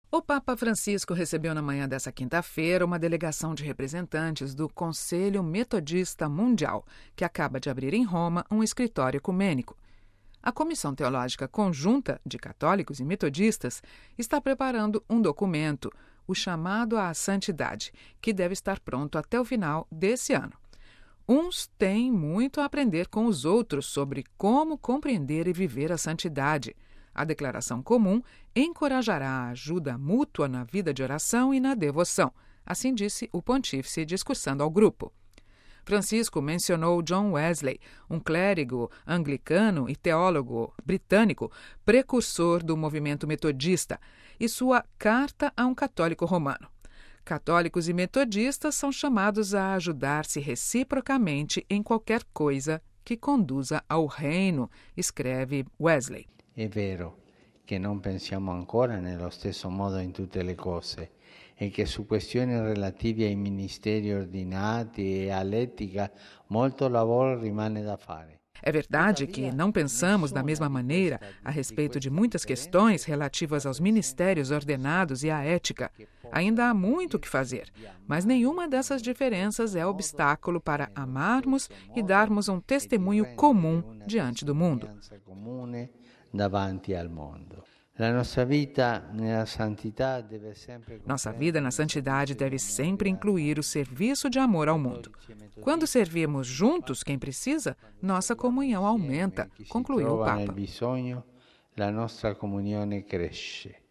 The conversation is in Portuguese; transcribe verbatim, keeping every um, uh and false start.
O Papa Francisco recebeu na manhã dessa quinta-feira uma delegação de representantes do Conselho Metodista Mundial, que acaba de abrir em Roma um escritório ecumênico. A Comissão Teológica Conjunta de Católicos e Metodistas está preparando um documento, o chamado à Santidade, que deve estar pronto até o final desse ano. Uns têm muito a aprender com os outros sobre como compreender e viver a santidade. A declaração comum encorajará a ajuda mútua na vida de oração e na devoção, assim disse o pontífice discursando ao grupo. Francisco mencionou John Wesley, um clérigo anglicano e teólogo britânico, precursor do movimento metodista, e sua Carta a um Católico Romano. Católicos e metodistas são chamados a ajudar-se reciprocamente em qualquer coisa que conduza ao reino, escreve Wesley. È vero che non pensiamo ancora nello stesso modo in tutte le cose e che su questioni relative ai ministeri ordinati e all'etica molto lavoro rimane da fare. É verdade que não pensamos da mesma maneira a respeito de muitas questões relativas aos ministérios ordenados e à ética. Ainda há muito o que fazer, mas nenhuma dessas diferenças é obstáculo para amarmos e darmos um testemunho comum diante do mundo. Davanti al mondo. La nostra vita nella santità deve sempre Nossa vida na santidade deve sempre incluir o serviço de amor ao mundo. Quando servimos juntos quem precisa, nossa comunhão aumenta, concluiu o Papa. Nel bisogno, la nostra comunione cresce.